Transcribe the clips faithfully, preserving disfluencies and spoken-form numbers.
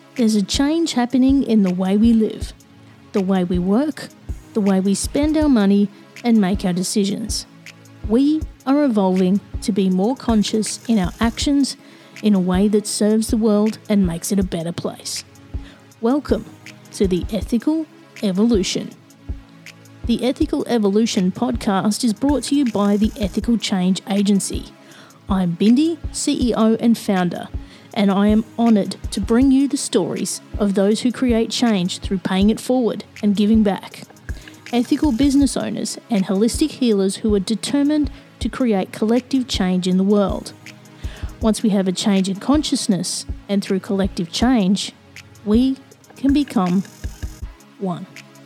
There's a change happening in the way we live, the way we work, the way we spend our money and make our decisions. We are evolving to be more conscious in our actions in a way that serves the world and makes it a better place. Welcome to the Ethical Evolution. The Ethical Evolution podcast is brought to you by the Ethical Change Agency. I'm Bindi, C E O and founder, and I am honoured to bring you the stories of those who create change through paying it forward and giving back. Ethical business owners and holistic healers who are determined to create collective change in the world. Once we have a change in consciousness, and through collective change, we can become one.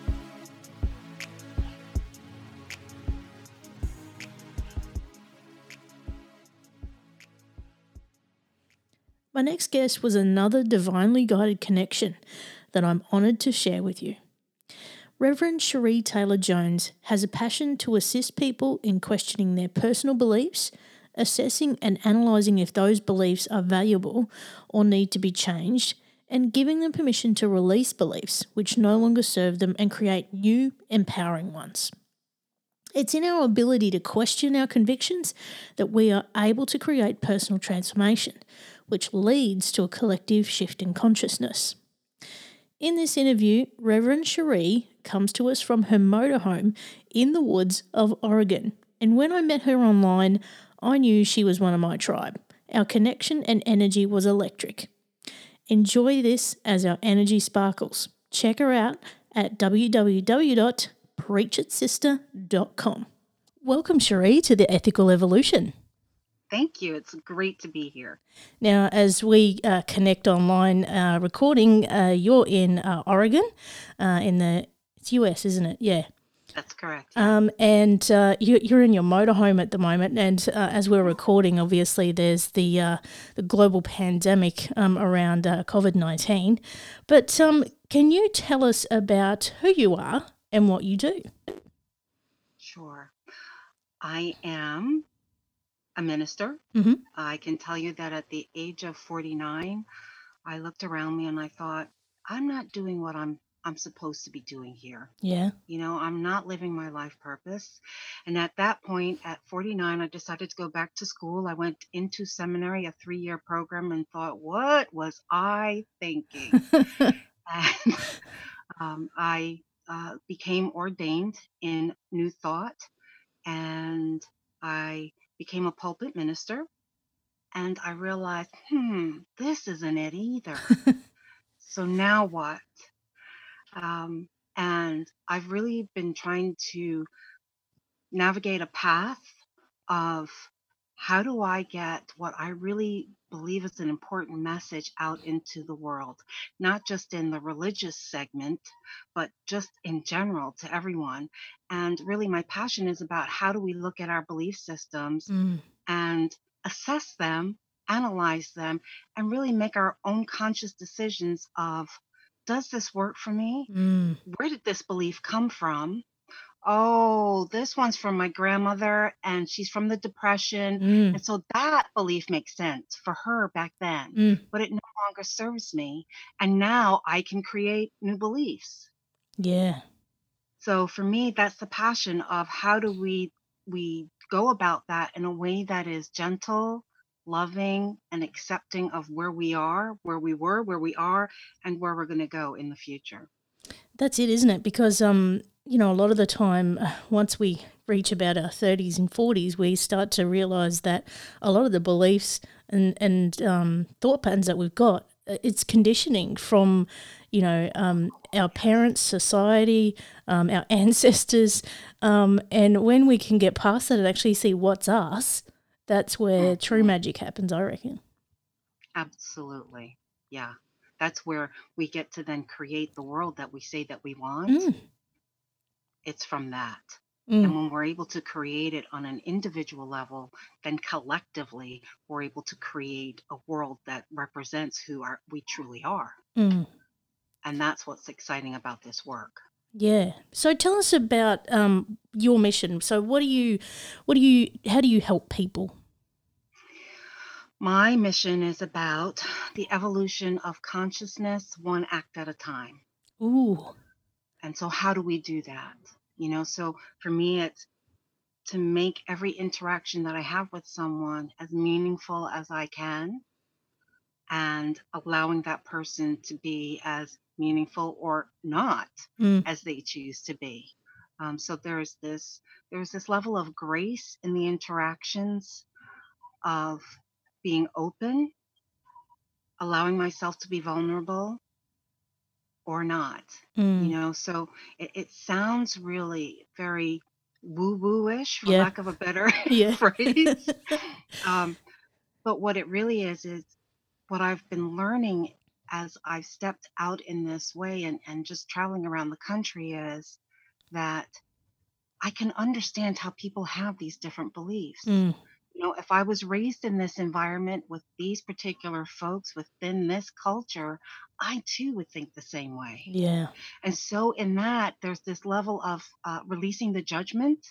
My next guest was another divinely guided connection that I'm honoured to share with you. Reverend Cherie Taylor-Jones has a passion to assist people in questioning their personal beliefs, assessing and analysing if those beliefs are valuable or need to be changed, and giving them permission to release beliefs which no longer serve them and create new, empowering ones. It's in our ability to question our convictions that we are able to create personal transformation, which leads to a collective shift in consciousness. In this interview, Reverend Cherie comes to us from her motorhome in the woods of Oregon, and when I met her online, I knew she was one of my tribe. Our connection and energy was electric. Enjoy this as our energy sparkles. Check her out at w w w dot preach it sister dot com. Welcome, Cherie, to the Ethical Evolution. Thank you. It's great to be here. Now, as we uh, connect online uh, recording, uh, you're in uh, Oregon, uh, in the it's U S, isn't it? Yeah. That's correct. Yeah. Um, and uh, you, you're in your motorhome at the moment, and uh, as we're recording, obviously there's the uh, the global pandemic um, around uh, covid nineteen. But um, can you tell us about who you are and what you do? Sure. I am a minister. Mm-hmm. I can tell you that at the age of forty-nine, I looked around me and I thought, I'm not doing what I'm I'm supposed to be doing here. Yeah. You know, I'm not living my life purpose. And at that point, at forty-nine, I decided to go back to school. I went into seminary, a three-year program, and thought, what was I thinking? And um, I uh, became ordained in New Thought, and I became a pulpit minister. And I realized, hmm, this isn't it either. So now what? Um, and I've really been trying to navigate a path of how do I get what I really believe is an important message out into the world, not just in the religious segment, but just in general to everyone. And really, my passion is about how do we look at our belief systems Mm. and assess them, analyze them, and really make our own conscious decisions of, does this work for me? Mm. Where did this belief come from? Oh, this one's from my grandmother and she's from the Depression. Mm. And so that belief makes sense for her back then, Mm. but it no longer serves me. And now I can create new beliefs. Yeah. So for me, that's the passion of how do we we go about that in a way that is gentle, loving, and accepting of where we are, where we were, where we are, and where we're going to go in the future. That's it, isn't it? Because, um, you know, a lot of the time, uh, once we reach about our thirties and forties, we start to realise that a lot of the beliefs and, and um, thought patterns that we've got, uh, it's conditioning from, you know, um, our parents, society, um, our ancestors. Um, and when we can get past that and actually see what's us, that's where true magic happens, I reckon. Absolutely. Yeah. That's where we get to then create the world that we say that we want. Mm. It's from that. Mm. And when we're able to create it on an individual level, then collectively we're able to create a world that represents who are, we truly are. Mm. And that's what's exciting about this work. Yeah. So tell us about um, your mission. So what do you, what do you, how do you help people? My mission is about the evolution of consciousness one act at a time. Ooh. And so how do we do that? You know, so for me, it's to make every interaction that I have with someone as meaningful as I can and allowing that person to be as meaningful or not Mm. as they choose to be. Um, so there's this there's this level of grace in the interactions of being open, allowing myself to be vulnerable or not. You Mm. know, so it, it sounds really very woo-woo-ish, for Yeah. lack of a better Yeah. phrase. Um, but what it really is is what I've been learning as I've stepped out in this way and, and just traveling around the country is that I can understand how people have these different beliefs. Mm. You know, if I was raised in this environment with these particular folks within this culture, I too would think the same way. Yeah. And so, in that, there's this level of uh, releasing the judgment,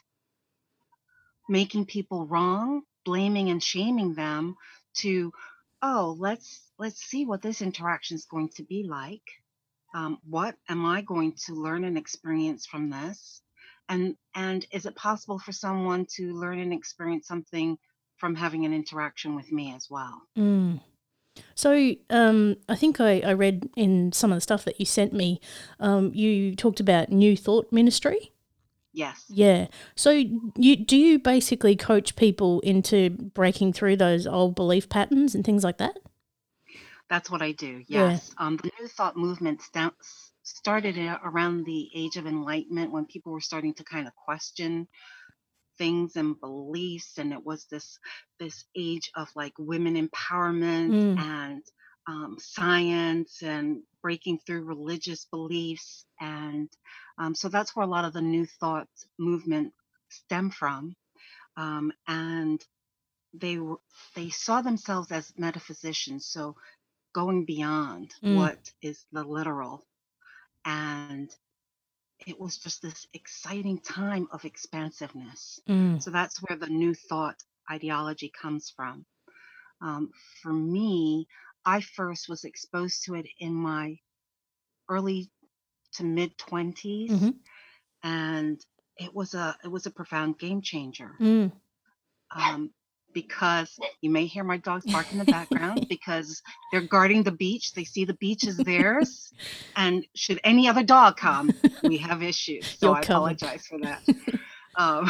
making people wrong, blaming and shaming them to, oh, let's let's see what this interaction is going to be like. Um, what am I going to learn and experience from this? And and is it possible for someone to learn and experience something from having an interaction with me as well? Mm. So, um, I think I, I read in some of the stuff that you sent me, um, you talked about New Thought Ministry. Yes, Yeah. So, you do you basically coach people into breaking through those old belief patterns and things like that? that's what I do. Yeah. Yes, um, the New Thought movement sta- started a- around the Age of Enlightenment when people were starting to kind of question things and beliefs, and it was this this age of like women empowerment Mm. and um, science and breaking through religious beliefs, and um, so that's where a lot of the New Thought movement stem from. Um, and they were they saw themselves as metaphysicians, so going beyond Mm. what is the literal, and it was just this exciting time of expansiveness. Mm. So that's where the New Thought ideology comes from. Um, for me, I first was exposed to it in my early to mid twenties, Mhm. and it was a it was a profound game changer. Mm. Um, because you may hear my dogs bark in the background because they're guarding the beach. They see the beach is theirs, and should any other dog come, we have issues. So You're I covered. apologize for that. Um,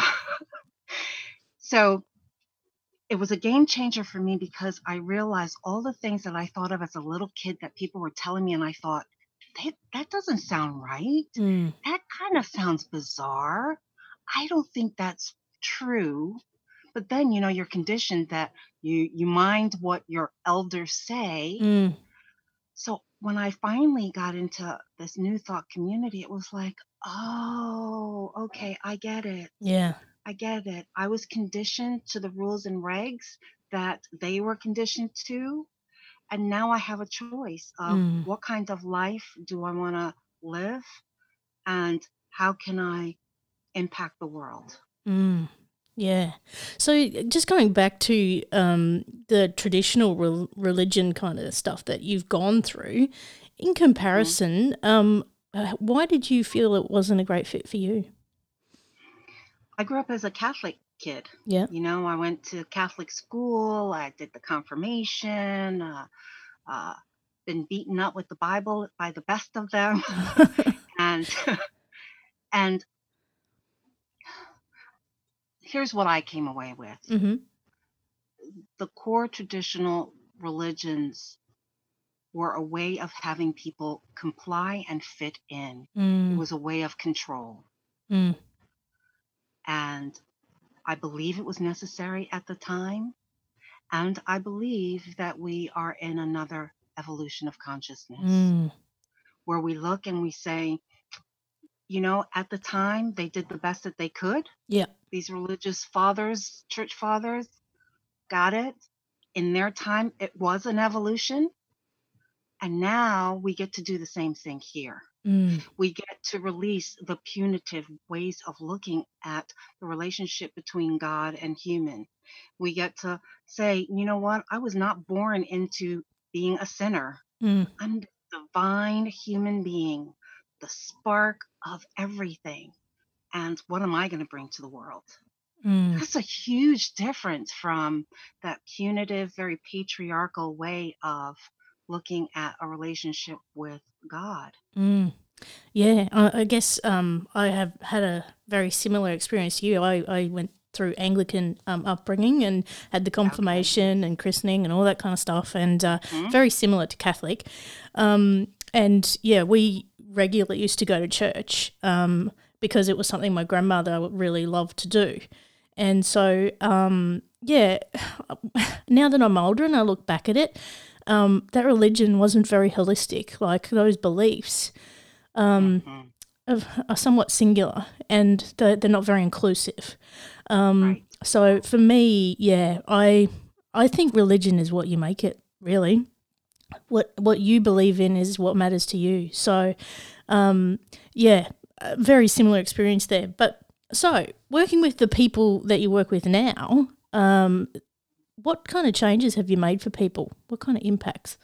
so it was a game changer for me because I realized all the things that I thought of as a little kid that people were telling me, and I thought, that, that doesn't sound right. Mm. That kind of sounds bizarre. I don't think that's true. But then, you know, you're conditioned that you you mind what your elders say. Mm. So when I finally got into this New Thought community, it was like, oh, okay, I get it. Yeah. I get it. I was conditioned to the rules and regs that they were conditioned to. And now I have a choice of Mm. what kind of life do I want to live and how can I impact the world? Mm. Yeah. So just going back to um, the traditional rel religion kind of stuff that you've gone through, in Mhm. comparison, um, uh, why did you feel it wasn't a great fit for you? I grew up as a Catholic kid. Yeah. You know, I went to Catholic school, I did the confirmation, uh, uh, been beaten up with the Bible by the best of them. and and here's what I came away with. Mhm. The core traditional religions were a way of having people comply and fit in. It Mm. was a way of control. Mm. And I believe it was necessary at the time. And I believe that we are in another evolution of consciousness Mm. where we look and we say, you know, at the time they did the best that they could. Yeah. These religious fathers, church fathers, got it. In their time, it was an evolution. And now we get to do the same thing here. Mm. We get to release the punitive ways of looking at the relationship between God and human. We get to say, you know what? I was not born into being a sinner. Mm, I'm the divine human being, the spark of everything. And what am I going to bring to the world? mm, That's a huge difference from that punitive, very patriarchal way of looking at a relationship with God. mm. Yeah, I, I guess um, I have had a very similar experience to you. I, I went through Anglican um, upbringing and had the Okay. confirmation and christening and all that kind of stuff, and uh, Mhm. very similar to Catholic. Um, and yeah, we regularly used to go to church um, because it was something my grandmother really loved to do. And so, um, yeah, now that I'm older and I look back at it, um, that religion wasn't very holistic. Like those beliefs Mhm. of, are somewhat singular and they're, they're not very inclusive. Um, Right. so for me, yeah, I I think religion is what you make it. Really, what what you believe in is what matters to you. So, um, yeah, a very similar experience there. But so working with the people that you work with now, um, what kind of changes have you made for people? What kind of impacts?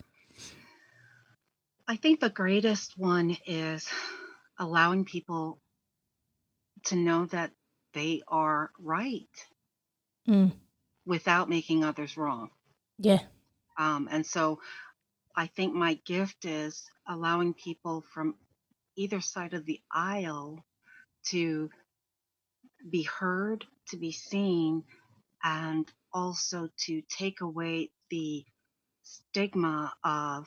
I think the greatest one is allowing people to know that they are right Mm, without making others wrong. yeah. Um, and so I think my gift is allowing people from either side of the aisle to be heard, to be seen, and also to take away the stigma of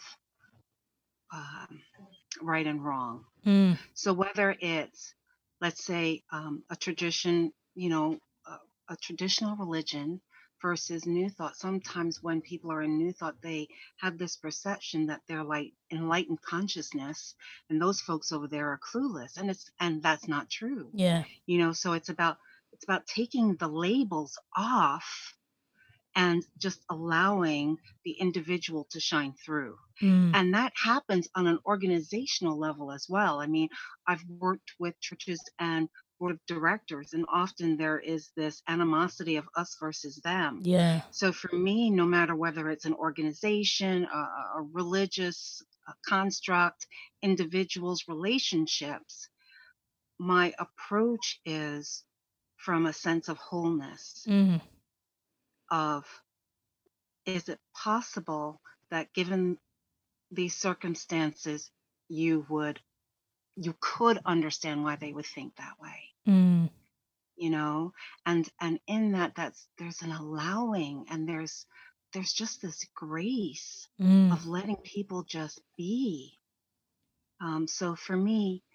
um, right and wrong. Mm, So whether it's, let's say, um, a tradition, you know, a, a traditional religion versus New Thought. Sometimes when people are in New Thought, they have this perception that they're like enlightened consciousness, and those folks over there are clueless, and it's and that's not true. yeah. You know, so it's about it's about taking the labels off and just allowing the individual to shine through. Mm, And that happens on an organizational level as well. I mean, I've worked with churches and board of directors, and often there is this animosity of us versus them. yeah. So for me, no matter whether it's an organization, a, a religious uh, construct, individuals, relationships, my approach is from a sense of wholeness, Mm, of is it possible that given these circumstances, you would you could understand why they would think that way, mm, you know? And and in that, that's there's an allowing, and there's there's just this grace mm. of letting people just be. Um, so for me,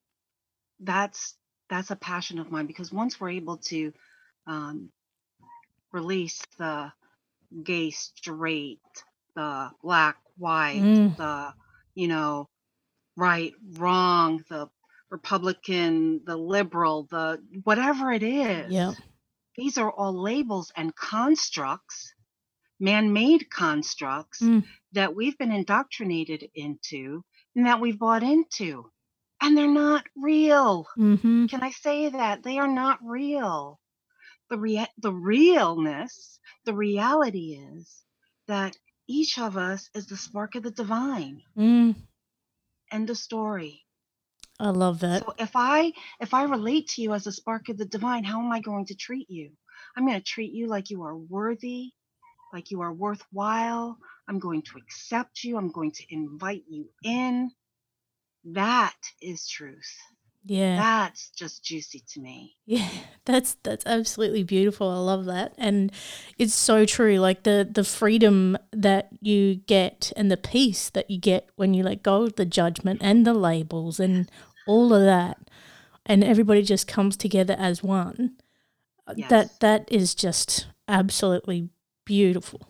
that's that's a passion of mine, because once we're able to um, release the gay, straight, the black, white, Mm, the you know right, wrong, the Republican, the liberal, the whatever it is. yeah. These are all labels and constructs, man-made constructs Mm, that we've been indoctrinated into and that we've bought into. And they're not real. mm-hmm. Can I say that? They are not real. The rea- the realness, the reality is that each of us is the spark of the divine. Mm, End of story. I love that. So if I if I relate to you as a spark of the divine, how am I going to treat you? I'm going to treat you like you are worthy, like you are worthwhile. I'm going to accept you. I'm going to invite you in. That is truth. Yeah. That's just juicy to me. Yeah, that's that's absolutely beautiful. I love that. And it's so true. Like the the freedom that you get and the peace that you get when you let go of the judgment and the labels and all of that and everybody just comes together as one. That Yes, that is just absolutely beautiful.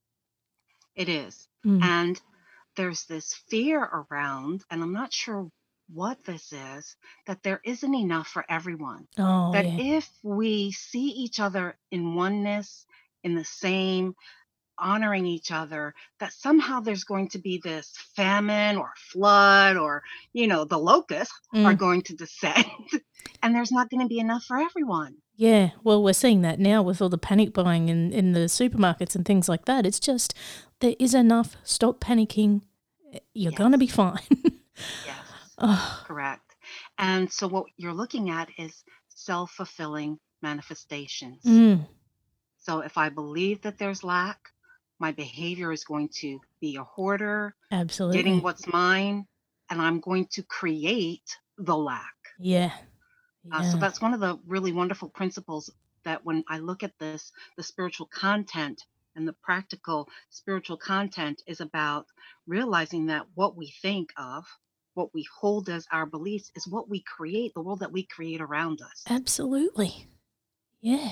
it is. Mm. And there's this fear around, and I'm not sure what this is, that there isn't enough for everyone. Oh, That yeah. if we see each other in oneness, in the same, honoring each other, that somehow there's going to be this famine or flood or, you know, the locusts are Mm. going to descend and there's not going to be enough for everyone. Yeah, well, we're seeing that now with all the panic buying in, in the supermarkets and things like that. It's just, there is enough. Stop panicking. You're Yes. going to be fine. Yes. Oh, Correct. And so what you're looking at is self-fulfilling manifestations. mm, So if I believe that there's lack, my behavior is going to be a hoarder, getting absolutely. what's mine, and I'm going to create the lack. Yeah, Uh, so yeah, that's one of the really wonderful principles that when I look at this, the spiritual content and the practical spiritual content is about realizing that what we think of, what we hold as our beliefs, is what we create, the world that we create around us. absolutely. Yeah.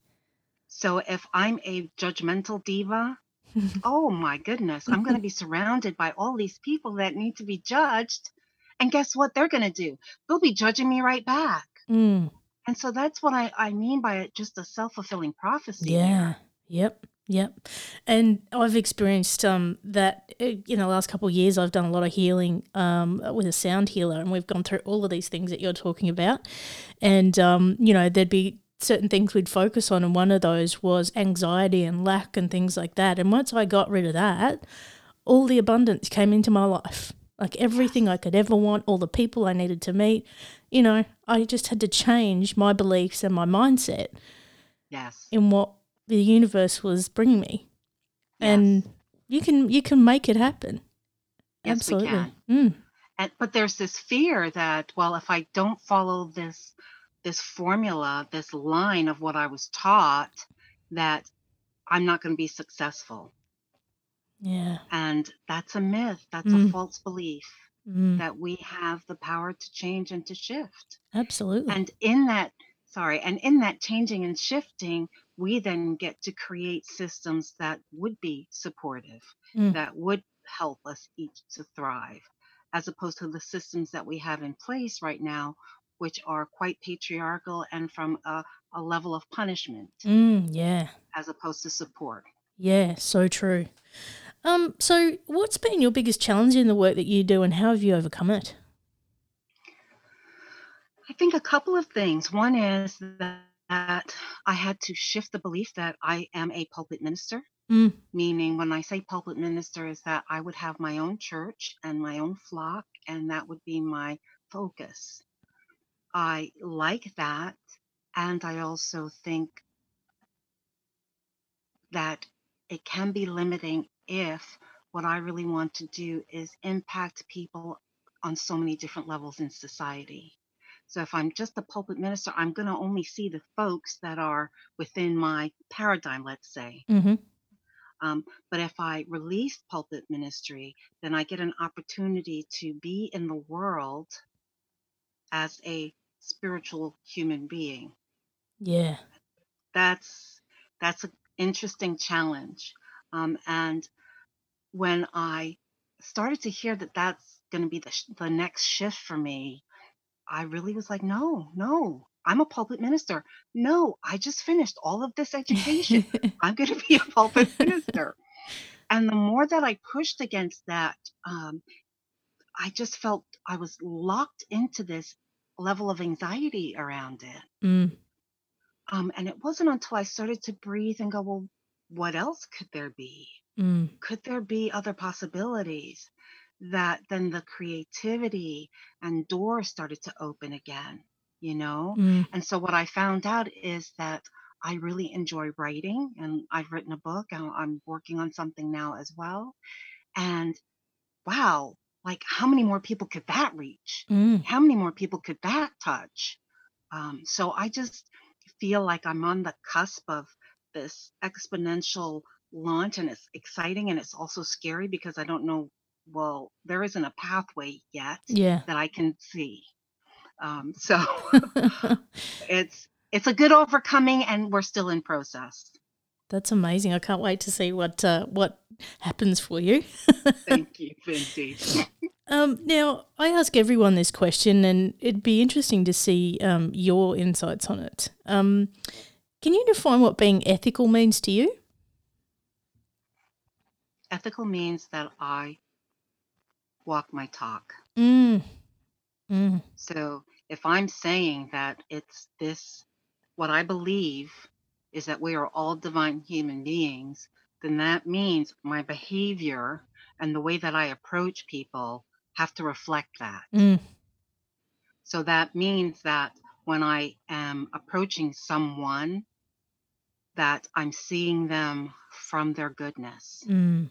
So if I'm a judgmental diva, oh my goodness, I'm going to be surrounded by all these people that need to be judged. And guess what they're going to do? They'll be judging me right back. Mm, And so that's what I, I mean by it, just a self-fulfilling prophecy yeah, there. yep, yep. And I've experienced um, that, uh, you know, the last couple of years I've done a lot of healing um, with a sound healer, and we've gone through all of these things that you're talking about. And, um, you know, there'd be certain things we'd focus on, and one of those was anxiety and lack and things like that. And once I got rid of that, all the abundance came into my life. Like everything I could ever want, all the people I needed to meet, you know, I just had to change my beliefs and my mindset Yes. in what the universe was bringing me. Yes. And you can you can make it happen. Yes, we Absolutely. can. Mm. And but there's this fear that, well, if I don't follow this this formula, this line of what I was taught, that I'm not going to be successful. Yeah. And that's a myth. That's a Mm. false belief Mm. that we have the power to change and to shift. Absolutely. And in that, sorry, and in that changing and shifting, we then get to create systems that would be supportive, Mm. that would help us each to thrive, as opposed to the systems that we have in place right now, which are quite patriarchal and from a, a level of punishment Mm. Yeah. as opposed to support. Yeah. So true. Um. So, what's been your biggest challenge in the work that you do, and how have you overcome it? I think a couple of things. One is that I had to shift the belief that I am a pulpit minister. Mm. Meaning, when I say pulpit minister, is that I would have my own church and my own flock, and that would be my focus. I like that. And I also think that it can be limiting if what I really want to do is impact people on so many different levels in society. So if I'm just a pulpit minister, I'm going to only see the folks that are within my paradigm, let's say. Mm-hmm. Um, but if I release pulpit ministry, then I get an opportunity to be in the world as a spiritual human being. Yeah. That's that's an interesting challenge. Um, and when I started to hear that that's going to be the sh- the next shift for me, I really was like, no, no, I'm a pulpit minister. No, I just finished all of this education. I'm going to be a pulpit minister. And the more that I pushed against that, um, I just felt I was locked into this level of anxiety around it. Mm. Um, and it wasn't until I started to breathe and go, well, what else could there be? Mm. Could there be other possibilities? That then the creativity and doors started to open again, you know? Mm. And so what I found out is that I really enjoy writing, and I've written a book, and I'm working on something now as well. And wow, like how many more people could that reach? Mm. How many more people could that touch? Um, so I just feel like I'm on the cusp of this exponential launch, and it's exciting and it's also scary because I don't know. Well, there isn't a pathway yet Yeah. that I can see. Um, so it's it's a good overcoming, and we're still in process. That's amazing. I can't wait to see what uh, what happens for you. Thank you, Cindy. Um, now, I ask everyone this question, and it'd be interesting to see um, your insights on it. Um, can you define what being ethical means to you? Ethical means that I walk my talk. Mm, mm, So if I'm saying that it's this, what I believe is that we are all divine human beings, then that means my behavior and the way that I approach people have to reflect that. mm, So that means that when I am approaching someone, that I'm seeing them from their goodness mm.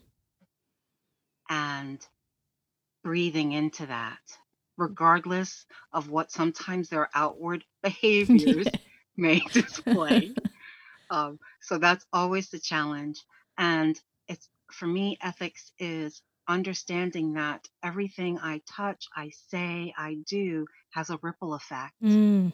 and breathing into that, regardless of what sometimes their outward behaviors Yeah. may display. Um, so that's always the challenge. And it's for me, ethics is understanding that everything I touch, I say, I do has a ripple effect Mm,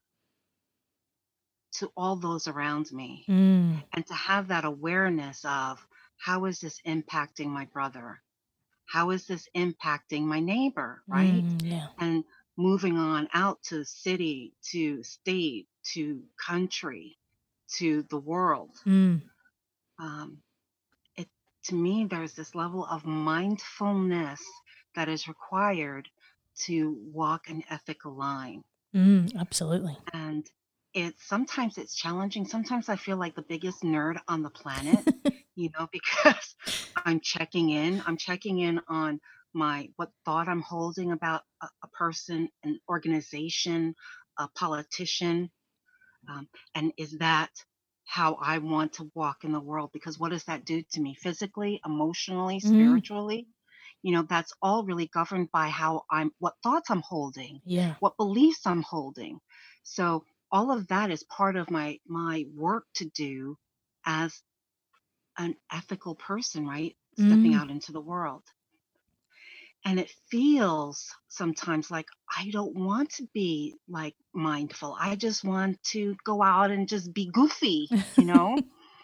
to all those around me. mm, And to have that awareness of how is this impacting my brother? How is this impacting my neighbor, right? mm, yeah. And moving on out to city, to state, to country, to the world. Mm, Um, it to me, there's this level of mindfulness that is required to walk an ethical line. mm, absolutely. And it's sometimes it's challenging. Sometimes I feel like the biggest nerd on the planet, you know, because I'm checking in. I'm checking in on my what thought I'm holding about a, a person, an organization, a politician, um, and is that how I want to walk in the world? Because what does that do to me physically, emotionally, Mm, spiritually? You know, that's all really governed by how I'm, what thoughts I'm holding, yeah. what beliefs I'm holding. So all of that is part of my my work to do as an ethical person, right? Stepping Mm, out into the world. And it feels sometimes like I don't want to be like mindful. I just want to go out and just be goofy, you know?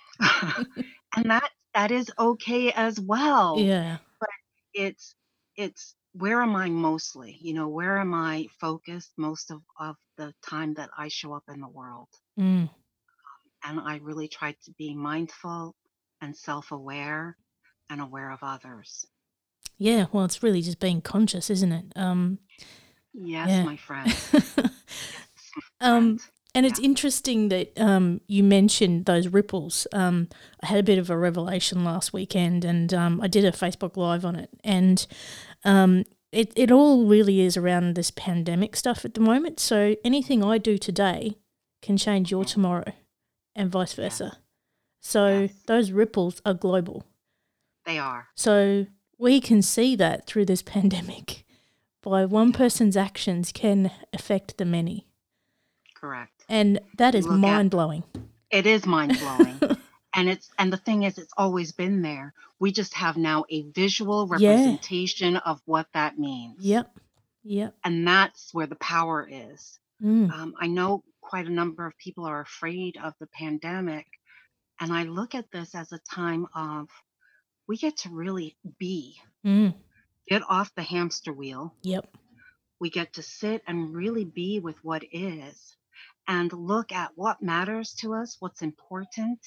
And that that is okay as well. yeah. But it's it's where am I mostly? You know, where am I focused most of, of the time that I show up in the world? Mm, And I really try to be mindful and self-aware and aware of others. yeah. Well, it's really just being conscious, isn't it? Um, Yes, yeah. my friend. Yes, my friend. Um, and Yeah. it's interesting that um, you mentioned those ripples. Um, I had a bit of a revelation last weekend, and um, I did a Facebook Live on it. And um, it, it all really is around this pandemic stuff at the moment. So anything I do today can change your Mhm. tomorrow, and vice Yes. versa. So Yes. those ripples are global. They are. So we can see that through this pandemic. By one Yeah. person's actions can affect the many. Correct. And that You is look at mind blowing. it is mind-blowing. And it's and the thing is it's always been there. We just have now a visual Yeah. representation of what that means. Yep. Yep. And that's where the power is. Mm. Um, I know quite a number of people are afraid of the pandemic, and I look at this as a time of we get to really be, Mm. get off the hamster wheel. Yep. We get to sit and really be with what is and look at what matters to us, what's important,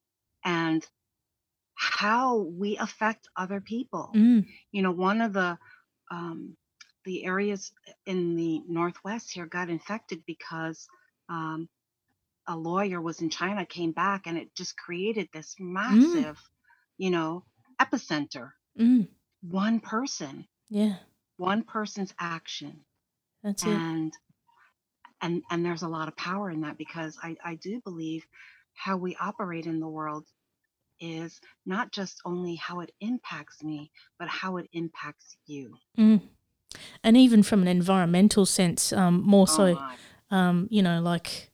and how we affect other people. Mm. You know, one of the um, the areas in the Northwest here got infected because um, a lawyer was in China, came back, and it just created this Mm. massive, you know, epicenter. Mm. One person, Yeah. one person's action, That's it. and and and there's a lot of power in that because I I do believe how we operate in the world is not just only how it impacts me, but how it impacts you. Mm. And even from an environmental sense, um, more Oh so, my. um, you know, like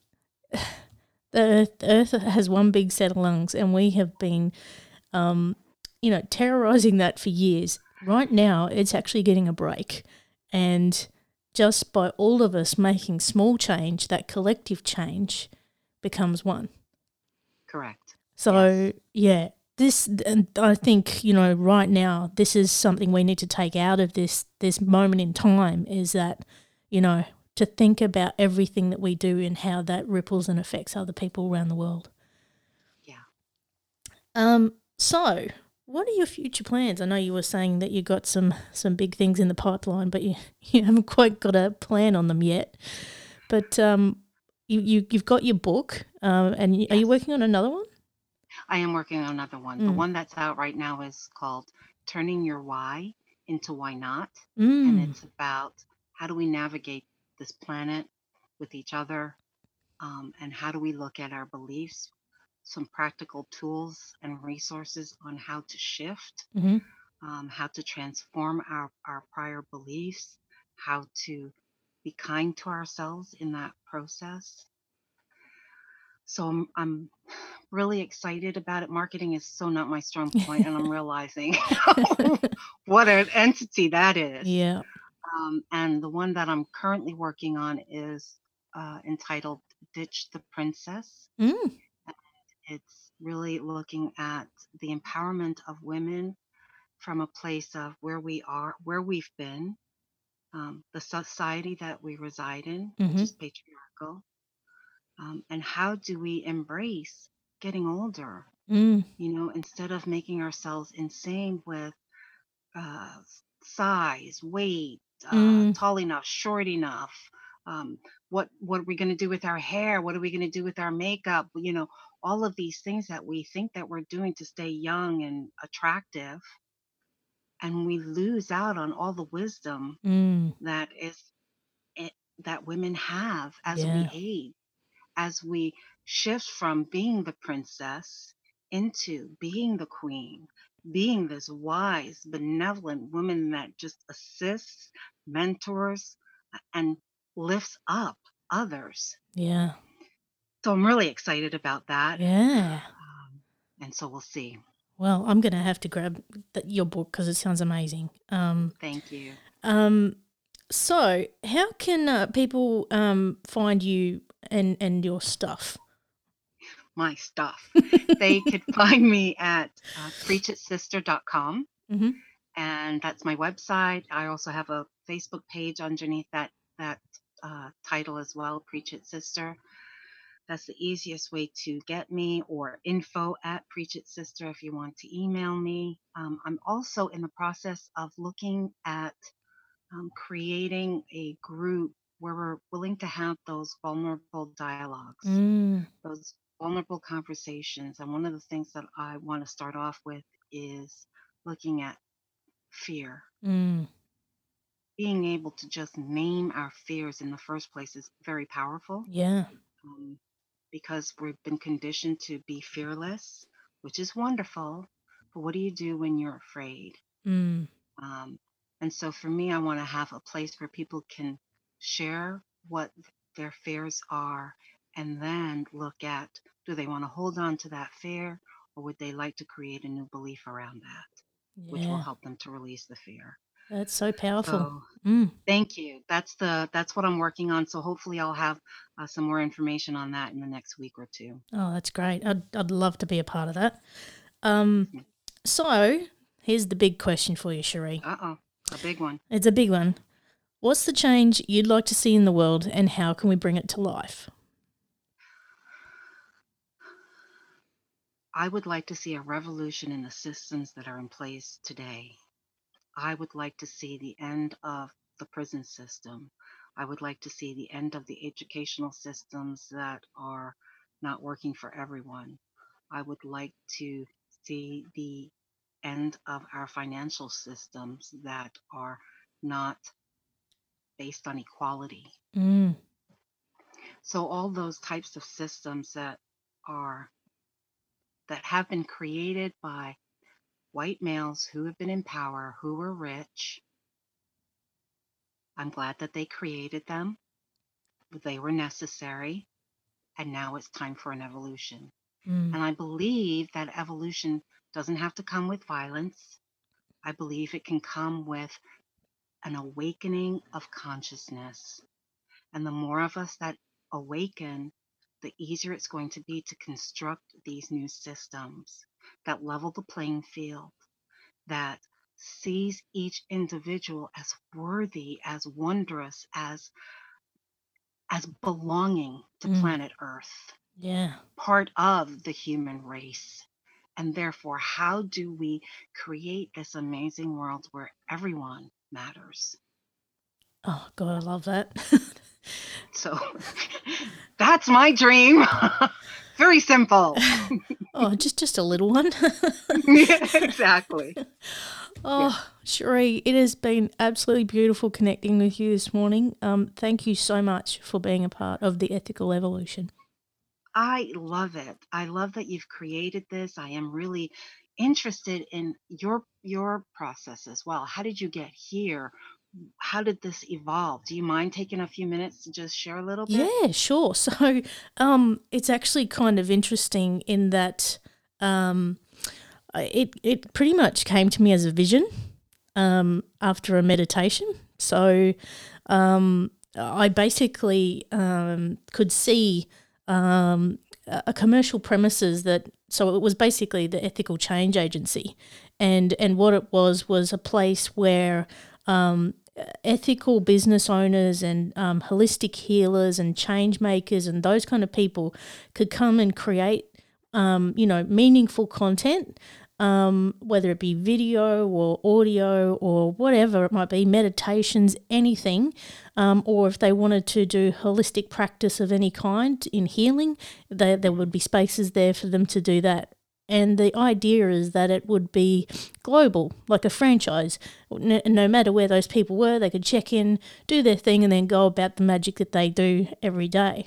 the Earth, the Earth has one big set of lungs, and we have been, um, you know, terrorizing that for years. Right now, it's actually getting a break, and just by all of us making small change, that collective change becomes one. Correct. So Yes. yeah, this and I think you know right now this is something we need to take out of this this moment in time is that you know to think about everything that we do and how that ripples and affects other people around the world. Yeah. Um, so What are your future plans? I know you were saying that you got some some big things in the pipeline, but you you haven't quite got a plan on them yet. But um, you you you've got your book, um, and you, are you Yes, working on another one? I am working on another one. The Mm. one that's out right now is called Turning Your Why into Why Not. And Mm. it's about how do we navigate this planet with each other, um, and how do we look at our beliefs, some practical tools and resources on how to shift, Mm-hmm. um, how to transform our, our prior beliefs, how to be kind to ourselves in that process. So I'm, I'm really excited about it. Marketing is so not my strong point, and I'm realizing what an entity that is. Yeah. Um, and the one that I'm currently working on is uh, entitled Ditch the Princess. Mm. It's really looking at the empowerment of women from a place of where we are, where we've been, um, the society that we reside in, which Mm-hmm. is patriarchal, um, and how do we embrace getting older? Mm. You know, instead of making ourselves insane with uh, size, weight, uh, Mm. tall enough, short enough. Um, what what are we going to do with our hair? What are we going to do with our makeup? You know, all of these things that we think that we're doing to stay young and attractive, and we lose out on all the wisdom Mm. that is it, that women have as we Yeah. age, as we shift from being the princess into being the queen, being this wise, benevolent woman that just assists, mentors, and lifts up others. Yeah. So I'm really excited about that. Yeah. Um, and so we'll see. Well, I'm gonna have to grab th- your book because it sounds amazing. Um. Thank you. Um. So, how can uh, people um find you and and your stuff? My stuff. They could find me at uh, preach it sister dot com, Mm-hmm. and that's my website. I also have a Facebook page underneath that that uh, title as well, Preach It Sister. That's the easiest way to get me, or info at Preach It Sister if you want to email me. Um, I'm also in the process of looking at um, creating a group where we're willing to have those vulnerable dialogues, Mm. those vulnerable conversations. And one of the things that I want to start off with is looking at fear. Mm. Being able to just name our fears in the first place is very powerful, Yeah. um, because we've been conditioned to be fearless, which is wonderful. But what do you do when you're afraid? Mm. Um, and so for me, I want to have a place where people can share what their fears are, and then look at, do they want to hold on to that fear, or would they like to create a new belief around that, which will Yeah. help them to release the fear? That's so powerful. So Mm. thank you. That's the that's what I'm working on. So hopefully I'll have uh, some more information on that in the next week or two. Oh, that's great. I'd I'd love to be a part of that. Um. Mhm. So here's the big question for you, Cherie. Uh-oh, a big one. It's a big one. What's the change you'd like to see in the world, and how can we bring it to life? I would like to see a revolution in the systems that are in place today. I would like to see the end of the prison system. I would like to see the end of the educational systems that are not working for everyone. I would like to see the end of our financial systems that are not based on equality. Mm. So all those types of systems that are that have been created by white males who have been in power, who were rich, I'm glad that they created them. They were necessary, and now it's time for an evolution. Mm. And I believe that evolution doesn't have to come with violence. I believe it can come with an awakening of consciousness. And the more of us that awaken, the easier it's going to be to construct these new systems that level the playing field, that sees each individual as worthy, as wondrous, as as belonging to Mm. planet Earth, Yeah. part of the human race, And therefore, how do we create this amazing world where everyone matters? Oh, God, I love that. So that's my dream. Very simple. Oh, just, just a little one. Exactly. Oh, Cherie, it has been absolutely beautiful connecting with you this morning. Um, thank you so much for being a part of the Ethical Evolution. I love it. I love that you've created this. I am really interested in your your process as well. How did you get here? How did this evolve? Do you mind taking a few minutes to just share a little bit? Yeah, sure. So um, it's actually kind of interesting in that um, it, it pretty much came to me as a vision um, after a meditation. So um, I basically um, could see um, a commercial premises that, so it was basically the Ethical Change Agency. And, and what it was was a place where um, ethical business owners and um, holistic healers and change makers and those kind of people could come and create, um, you know, meaningful content, um, whether it be video or audio or whatever it might be, meditations, anything, um, or if they wanted to do holistic practice of any kind in healing, they, there would be spaces there for them to do that. And the idea is that it would be global, like a franchise. No, no matter where those people were, they could check in, do their thing, and then go about the magic that they do every day.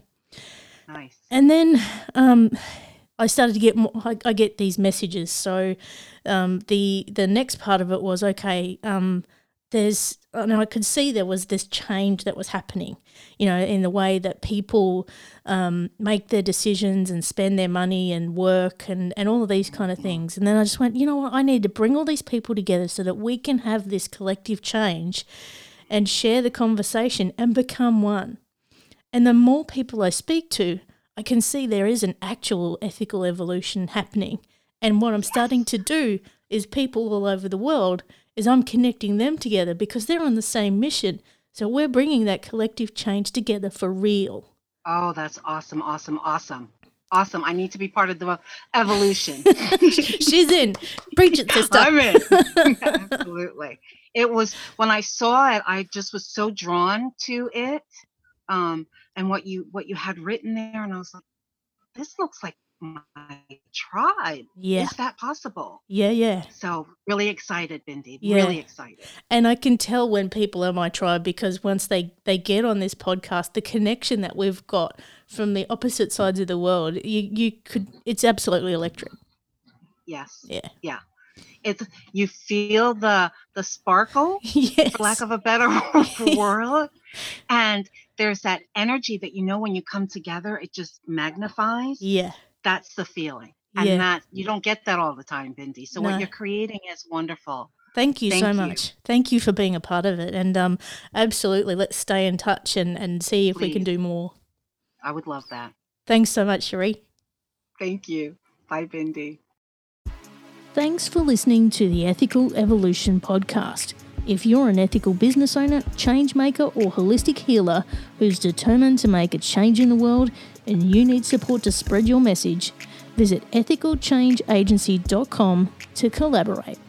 Nice. And then um, I started to get more, I, I get these messages. So um, the the next part of it was, okay, um, there's, and I could see there was this change that was happening, you know, in the way that people um, make their decisions and spend their money and work and, and all of these kind of things. And then I just went, you know what, I need to bring all these people together so that we can have this collective change and share the conversation and become one. And the more people I speak to, I can see there is an actual ethical evolution happening. And what I'm starting to do is people all over the world is I'm connecting them together because they're on the same mission. So we're bringing that collective change together for real. Oh, that's awesome, awesome, awesome. Awesome. I need to be part of the evolution. She's in. Preach it, sister. I'm in. Absolutely. It was, when I saw it, I just was so drawn to it. Um, and what you what you had written there, and I was like, this looks like my tribe. Yeah. Is that possible? Yeah, yeah. So really excited, Bindi. Yeah. Really excited. And I can tell when people are my tribe because once they, they get on this podcast, the connection that we've got from the opposite sides of the world, you, you could, it's absolutely electric. Yes. Yeah. Yeah. It's, you feel the the sparkle, yes. for lack of a better word. And there's that energy that, you know, when you come together, it just magnifies. Yeah. That's the feeling. And Yeah. that, you don't get that all the time, Bindi. So No. what you're creating is wonderful. Thank you Thank so you. much. Thank you for being a part of it. And um, absolutely, let's stay in touch and, and see if we can Please. do more. I would love that. Thanks so much, Cherie. Thank you. Bye, Bindi. Thanks for listening to the Ethical Evolution podcast. If you're an ethical business owner, change maker, or holistic healer who's determined to make a change in the world and you need support to spread your message, visit ethical change agency dot com to collaborate.